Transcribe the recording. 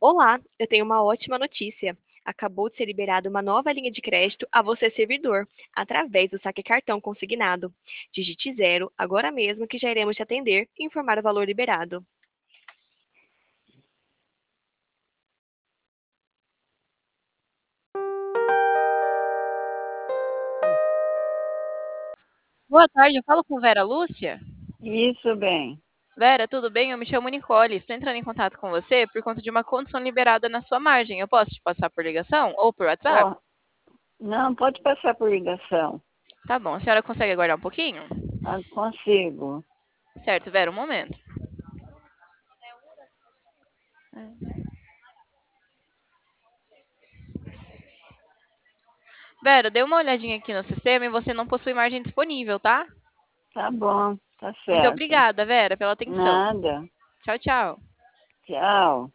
Olá, eu tenho uma ótima notícia. Acabou de ser liberada uma nova linha de crédito a você, servidor, através do saque cartão consignado. Digite zero agora mesmo que já iremos te atender e informar o valor liberado. Boa tarde, eu falo com Vera Lúcia. Isso, bem. Vera, tudo bem? Eu me chamo Nicole. Estou entrando em contato com você por conta de uma condição liberada na sua margem. Eu posso te passar por ligação ou por WhatsApp? Ó, não, pode passar por ligação. Tá bom, a senhora consegue aguardar um pouquinho? Ah, consigo. Certo, Vera, um momento. Vera, dê uma olhadinha aqui no sistema e você não possui margem disponível, tá? Tá bom, tá Muito certo. obrigada, Vera, pela atenção. Nada. Tchau, tchau. Tchau.